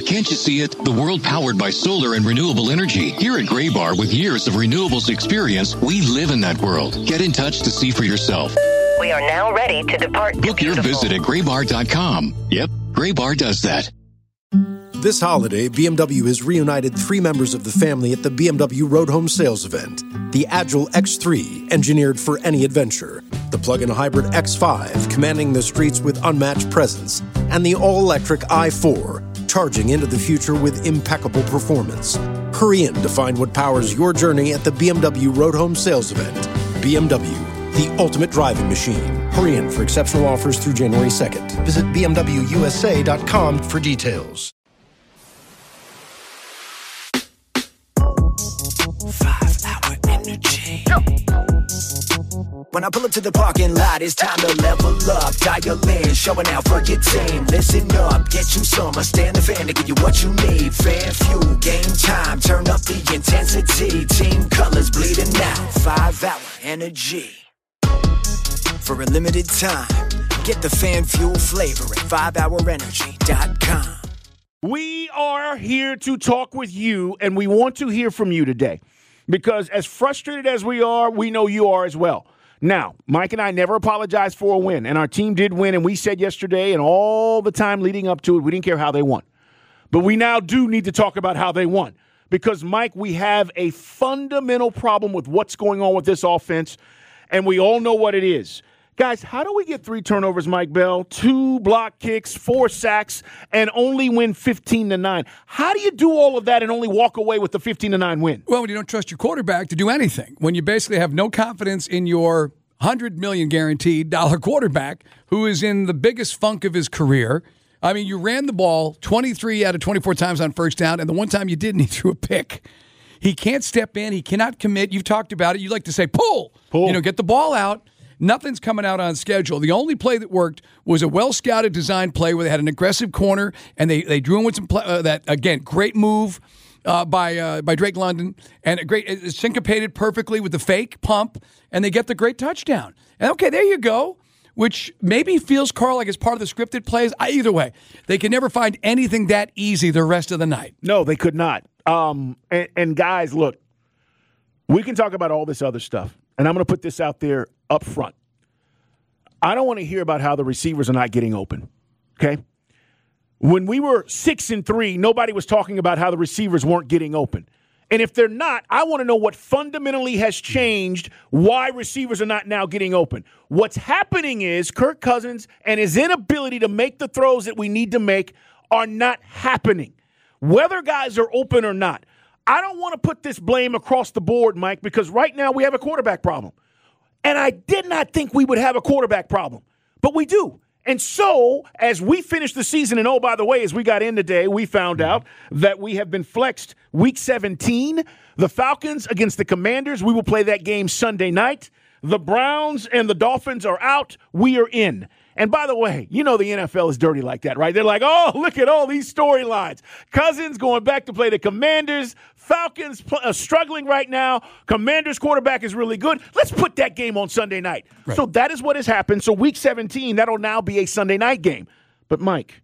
can't you see it? The world powered by solar and renewable energy. Here at Graybar, with years of renewables experience, we live in that world. Get in touch to see for yourself. We are now ready to depart. Book your visit at graybar.com. Yep, Graybar does that. This holiday, BMW has reunited 3 members of the family at the BMW Road Home Sales Event. The Agile X3, engineered for any adventure. The plug-in hybrid X5, commanding the streets with unmatched presence. And the all-electric i4, charging into the future with impeccable performance. Hurry in to find what powers your journey at the BMW Road Home Sales Event. BMW, the ultimate driving machine. Hurry in for exceptional offers through January 2nd. Visit BMWUSA.com for details. 5-hour energy. When I pull up to the parking lot, it's time to level up. Dial in, showing out for your team. Listen up, get you some. I stand the fan to give you what you need. Fan fuel, game time, turn up the intensity. Team colors bleeding out. 5-hour energy. For a limited time, get the fan fuel flavor at 5hourenergy.com. We are here to talk with you, and we want to hear from you today. Because as frustrated as we are, we know you are as well. Now, Mike and I never apologized for a win, and our team did win, and we said yesterday and all the time leading up to it, we didn't care how they won. But we now do need to talk about how they won. Because, Mike, we have a fundamental problem with what's going on with this offense, and we all know what it is. Guys, how do we get 3 turnovers, Mike Bell, 2 block kicks, 4 sacks, and only win 15-9? How do you do all of that and only walk away with the 15-9 win? Well, when you don't trust your quarterback to do anything, when you basically have no confidence in your $100 million guaranteed dollar quarterback who is in the biggest funk of his career. I mean, you ran the ball 23 out of 24 times on first down, and the one time you didn't, he threw a pick. He can't step in. He cannot commit. You've talked about it. You like to say, pull. Get the ball out. Nothing's coming out on schedule. The only play that worked was a well-scouted design play where they had an aggressive corner, and they drew in with some that, again, great move by Drake London, and it syncopated perfectly with the fake pump, and they get the great touchdown. And, okay, there you go, which maybe feels, Carl, like it's part of the scripted plays. Either way, they can never find anything that easy the rest of the night. No, they could not. And guys, look, we can talk about all this other stuff, and I'm going to put this out there up front. I don't want to hear about how the receivers are not getting open, okay? When we were 6-3, nobody was talking about how the receivers weren't getting open. And if they're not, I want to know what fundamentally has changed, why receivers are not now getting open. What's happening is Kirk Cousins and his inability to make the throws that we need to make are not happening, whether guys are open or not. I don't want to put this blame across the board, Mike, because right now we have a quarterback problem. And I did not think we would have a quarterback problem, but we do. And so, as we finish the season, and oh, by the way, as we got in today, we found out that we have been flexed week 17. The Falcons against the Commanders, we will play that game Sunday night. The Browns and the Dolphins are out. We are in. And by the way, you know the NFL is dirty like that, right? They're like, oh, look at all these storylines. Cousins going back to play the Commanders. Falcons struggling right now. Commanders quarterback is really good. Let's put that game on Sunday night. Right. So that is what has happened. So week 17, that'll now be a Sunday night game. But, Mike,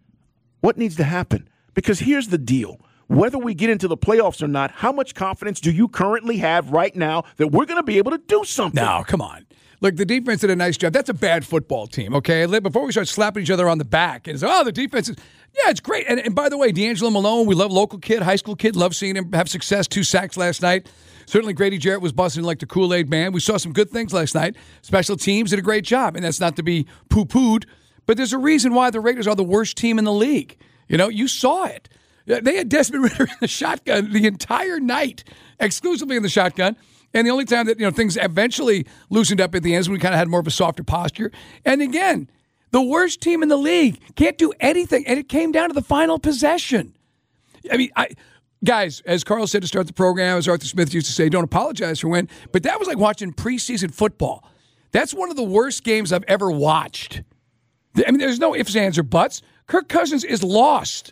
what needs to happen? Because here's the deal. Whether we get into the playoffs or not, how much confidence do you currently have right now that we're going to be able to do something? No, come on. Look, the defense did a nice job. That's a bad football team, okay? Before we start slapping each other on the back and say, oh, the defense is, yeah, it's great. And by the way, D'Angelo Malone, we love local kid, high school kid, love seeing him have success, 2 sacks last night. Certainly Grady Jarrett was busting like the Kool-Aid man. We saw some good things last night. Special teams did a great job, and that's not to be poo-pooed, but there's a reason why the Raiders are the worst team in the league. You know, you saw it. They had Desmond Ridder in the shotgun the entire night, exclusively in the shotgun. And the only time that, things eventually loosened up at the end is when we kind of had more of a softer posture. And again, the worst team in the league can't do anything. And it came down to the final possession. I mean, guys, as Carl said to start the program, as Arthur Smith used to say, don't apologize for win. But that was like watching preseason football. That's one of the worst games I've ever watched. I mean, there's no ifs, ands, or buts. Kirk Cousins is lost.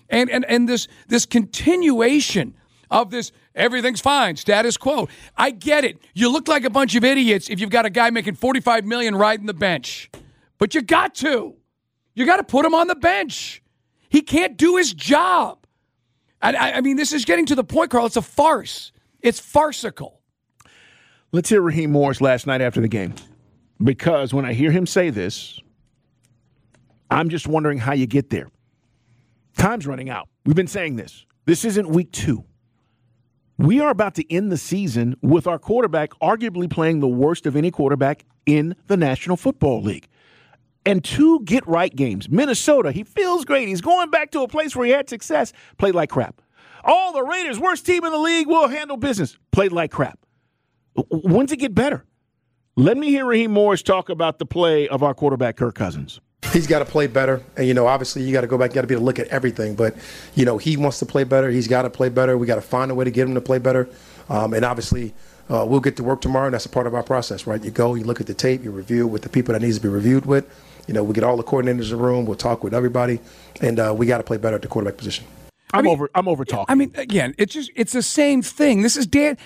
And this continuation of this everything's fine, status quo. I get it. You look like a bunch of idiots if you've got a guy making $45 million riding the bench. But you got to. You got to put him on the bench. He can't do his job. I mean, this is getting to the point, Carl. It's a farce. It's farcical. Let's hear Raheem Morris last night after the game. Because when I hear him say this, I'm just wondering how you get there. Time's running out. We've been saying this. This isn't week 2. We are about to end the season with our quarterback arguably playing the worst of any quarterback in the National Football League. And 2 get-right games. Minnesota, he feels great. He's going back to a place where he had success. Played like crap. Oh, the Raiders, worst team in the league, will handle business. Played like crap. When's it get better? Let me hear Raheem Morris talk about the play of our quarterback, Kirk Cousins. He's got to play better. And, obviously you got to go back, you got to be able to look at everything. But, he wants to play better. He's got to play better. We got to find a way to get him to play better. And obviously we'll get to work tomorrow, and that's a part of our process, right? You go, you look at the tape, you review with the people that needs to be reviewed with. We get all the coordinators in the room. We'll talk with everybody. And we got to play better at the quarterback position. I'm over talking. I mean, again, it's the same thing. This is Dan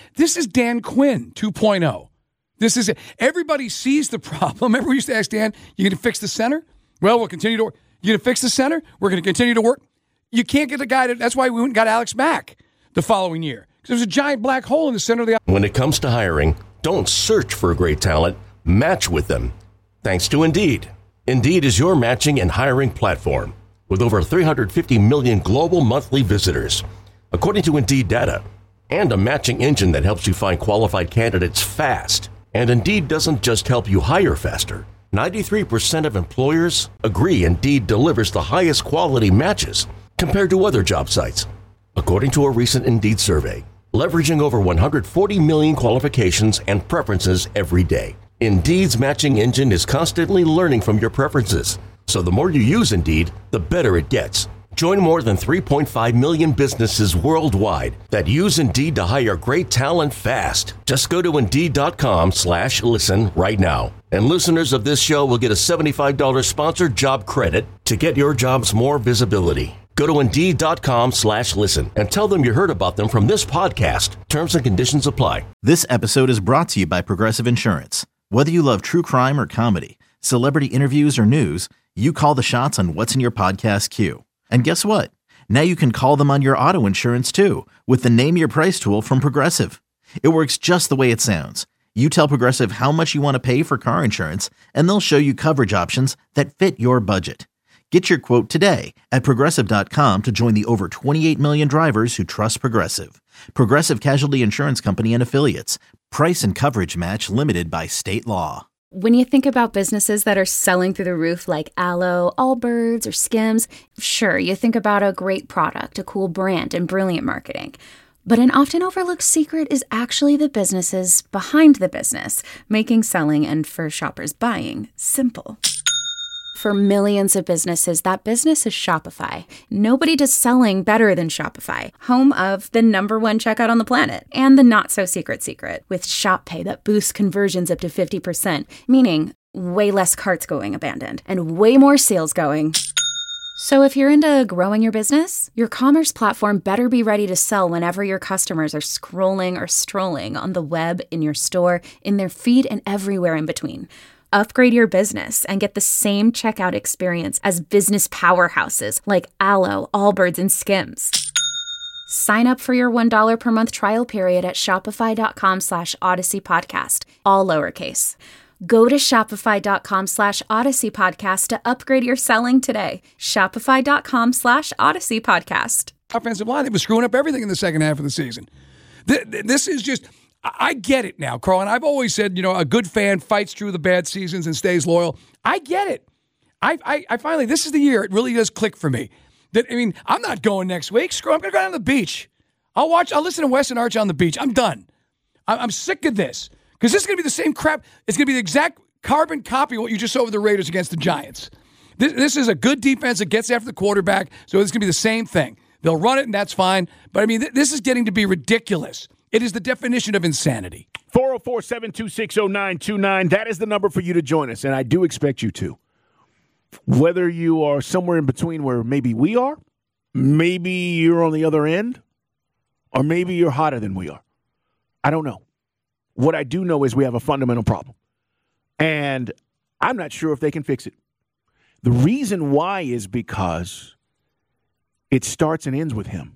Quinn 2.0. This is it. Everybody sees the problem. Remember we used to ask Dan, you going to fix the center? Well, we'll continue to work. You going to fix the center? We're going to continue to work. You can't get the guy that's why we went and got Alex Mack the following year. Because there's a giant black hole in the center of the. When it comes to hiring, don't search for great talent, match with them. Thanks to Indeed. Indeed is your matching and hiring platform with over 350 million global monthly visitors, according to Indeed data, and a matching engine that helps you find qualified candidates fast. And Indeed doesn't just help you hire faster. 93% of employers agree Indeed delivers the highest quality matches compared to other job sites, according to a recent Indeed survey, leveraging over 140 million qualifications and preferences every day. Indeed's matching engine is constantly learning from your preferences, so the more you use Indeed, the better it gets. Join more than 3.5 million businesses worldwide that use Indeed to hire great talent fast. Just go to Indeed.com/listen right now. And listeners of this show will get a $75 sponsored job credit to get your jobs more visibility. Go to Indeed.com/listen and tell them you heard about them from this podcast. Terms and conditions apply. This episode is brought to you by Progressive Insurance. Whether you love true crime or comedy, celebrity interviews or news, you call the shots on what's in your podcast queue. And guess what? Now you can call them on your auto insurance too with the Name Your Price tool from Progressive. It works just the way it sounds. You tell Progressive how much you want to pay for car insurance, and they'll show you coverage options that fit your budget. Get your quote today at Progressive.com to join the over 28 million drivers who trust Progressive. Progressive Casualty Insurance Company and Affiliates. Price and coverage match limited by state law. When you think about businesses that are selling through the roof like Aloe, Allbirds, or Skims, sure, you think about a great product, a cool brand, and brilliant marketing. But an often overlooked secret is actually the businesses behind the business, making selling and, for shoppers, buying simple. For millions of businesses, that business is Shopify. Nobody does selling better than Shopify, home of the #1 checkout on the planet, and the not-so-secret secret, with Shop Pay that boosts conversions up to 50%, meaning way less carts going abandoned, and way more sales going. So if you're into growing your business, your commerce platform better be ready to sell whenever your customers are scrolling or strolling on the web, in your store, in their feed, and everywhere in between. Upgrade your business and get the same checkout experience as business powerhouses like Aloe, Allbirds, and Skims. Sign up for your $1 per month trial period at shopify.com/Odyssey Podcast, all lowercase. Go to shopify.com/Odyssey Podcast to upgrade your selling today. Shopify.com/Odyssey Podcast. Offensive line, they were screwing up everything in the second half of the season. This is just... I get it now, Carl, and I've always said, a good fan fights through the bad seasons and stays loyal. I get it. I finally, this is the year it really does click for me. I'm not going next week. Screw, I'm going to go down to the beach. I'll listen to Wes and Arch on the beach. I'm done. I'm sick of this because this is going to be the same crap. It's going to be the exact carbon copy of what you just saw with the Raiders against the Giants. This is a good defense that gets after the quarterback, so it's going to be the same thing. They'll run it, and that's fine. But, this is getting to be ridiculous. It is the definition of insanity. 404-726-0929. That is the number for you to join us, and I do expect you to. Whether you are somewhere in between where maybe we are, maybe you're on the other end, or maybe you're hotter than we are. I don't know. What I do know is we have a fundamental problem, and I'm not sure if they can fix it. The reason why is because it starts and ends with him.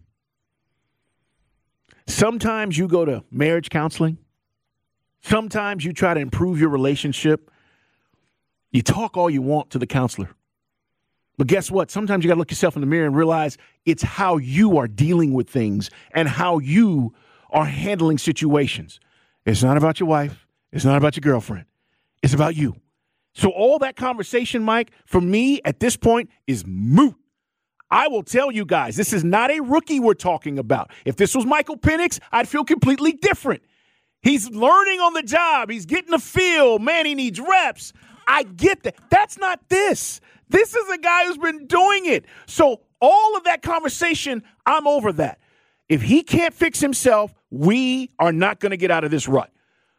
Sometimes you go to marriage counseling. Sometimes you try to improve your relationship. You talk all you want to the counselor. But guess what? Sometimes you got to look yourself in the mirror and realize it's how you are dealing with things and how you are handling situations. It's not about your wife. It's not about your girlfriend. It's about you. So all that conversation, Mike, for me at this point is moot. I will tell you guys, this is not a rookie we're talking about. If this was Michael Penix, I'd feel completely different. He's learning on the job. He's getting the feel. Man, he needs reps. I get that. That's not this. This is a guy who's been doing it. So all of that conversation, I'm over that. If he can't fix himself, we are not going to get out of this rut.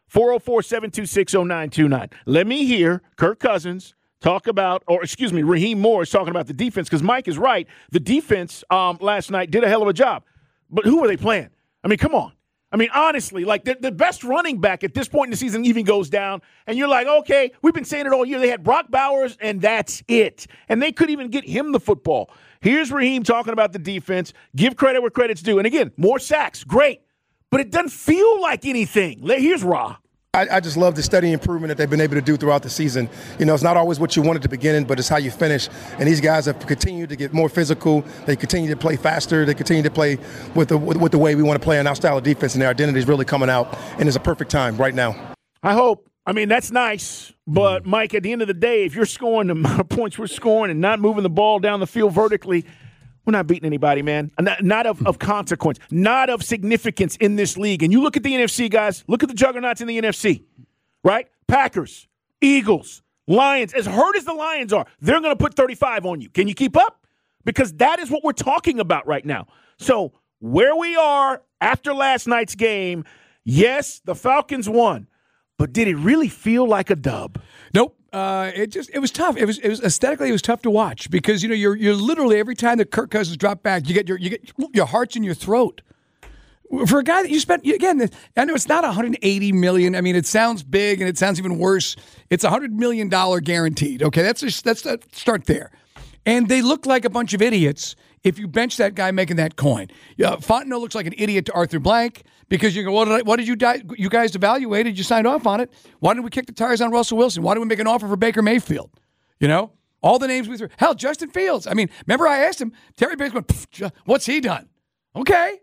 404-726-0929. Let me hear Kirk Cousins talk about, Raheem Morris talking about the defense, because Mike is right. The defense last night did a hell of a job. But who were they playing? I mean, come on. I mean, honestly, like the best running back at this point in the season even goes down, and you're like, okay, we've been saying it all year. They had Brock Bowers, and that's it. And they couldn't even get him the football. Here's Raheem talking about the defense. Give credit where credit's due. And again, more sacks, great. But it doesn't feel like anything. Here's Ra. I just love the steady improvement that they've been able to do throughout the season. You know, it's not always what you want at the beginning, but it's how you finish. And these guys have continued to get more physical. They continue to play faster. They continue to play with the way we want to play in our style of defense, and their identity is really coming out. And it's a perfect time right now. I hope. I mean, that's nice. But, Mike, at the end of the day, if you're scoring the amount of points we're scoring and not moving the ball down the field vertically, we're not beating anybody, man. Not of consequence, not of significance in this league. And you look at the NFC, guys. Look at the juggernauts in the NFC, right? Packers, Eagles, Lions. As hurt as the Lions are, they're going to put 35 on you. Can you keep up? Because that is what we're talking about right now. So where we are after last night's game, yes, the Falcons won. But did it really feel like a dub? Nope. It was tough. It was aesthetically, it was tough to watch because you're literally every time that Kirk Cousins dropped back, you get your heart's in your throat. For a guy that you spent, again, I know it's not $180 million. I mean, it sounds big and it sounds even worse. It's $100 million guaranteed. Okay, that's start there. And they look like a bunch of idiots if you bench that guy making that coin. Fontenot looks like an idiot to Arthur Blank because you go, what did you guys evaluated? You signed off on it. Why didn't we kick the tires on Russell Wilson? Why did we make an offer for Baker Mayfield? You know, all the names we threw. Hell, Justin Fields. I mean, remember I asked him, Terry Bates went, what's he done? Okay,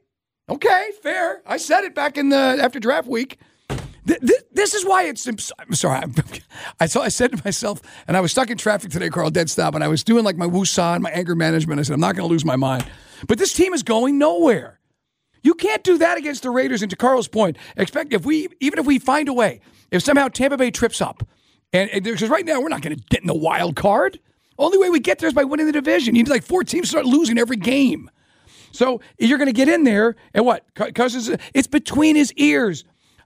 fair. I said it back in after draft week. This is why it's. I'm sorry. I said to myself, and I was stuck in traffic today, Carl, dead stop, and I was doing like my woosah and my anger management. I said, I'm not going to lose my mind. But this team is going nowhere. You can't do that against the Raiders. And to Carl's point, even if we find a way, if somehow Tampa Bay trips up, and because right now we're not going to get in the wild card. Only way we get there is by winning the division. You need like 4 teams to start losing every game. So you're going to get in there, and what? Cousins, it's between his ears.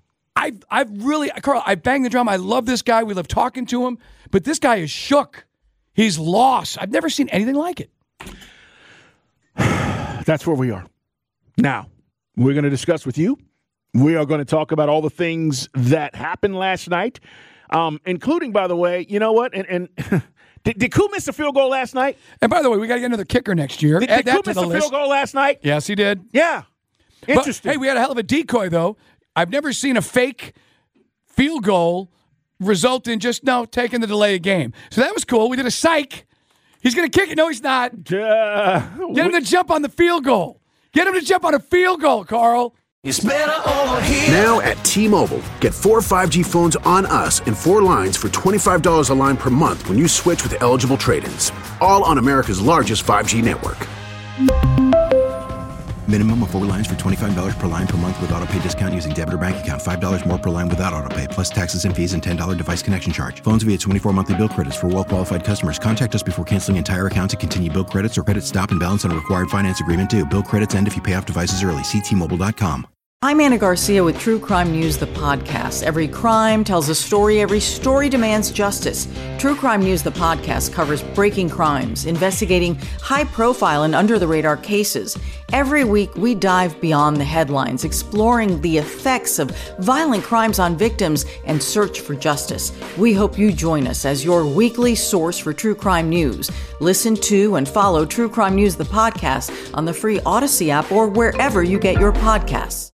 Carl, I banged the drum. I love this guy. We love talking to him. But this guy is shook. He's lost. I've never seen anything like it. That's where we are. Now, we're going to discuss with you. We are going to talk about all the things that happened last night, including, by the way, you know what? And did Koo miss a field goal last night? And by the way, we got to get another kicker next year. Did Koo miss a field goal last night? Yes, he did. Yeah. Interesting. But, hey, we had a hell of a decoy, though. I've never seen a fake field goal result in just taking the delay of game. So that was cool. We did a psych. He's going to kick it. No, he's not. Get him to jump on the field goal. Get him to jump on a field goal, Carl. It's better over here. Now at T-Mobile, get 4 5G phones on us and 4 lines for $25 a line per month when you switch with eligible trade-ins. All on America's largest 5G network. Minimum of 4 lines for $25 per line per month with autopay discount using debit or bank account. $5 more per line without autopay, plus taxes and fees and $10 device connection charge. Phones via 24 monthly bill credits for well-qualified customers. Contact us before canceling entire account to continue bill credits or credit stop and balance on a required finance agreement due. Bill credits end if you pay off devices early. See T-Mobile.com. I'm Anna Garcia with True Crime News, the podcast. Every crime tells a story. Every story demands justice. True Crime News, the podcast, covers breaking crimes, investigating high-profile and under-the-radar cases. Every week, we dive beyond the headlines, exploring the effects of violent crimes on victims and search for justice. We hope you join us as your weekly source for true crime news. Listen to and follow True Crime News, the podcast, on the free Odyssey app or wherever you get your podcasts.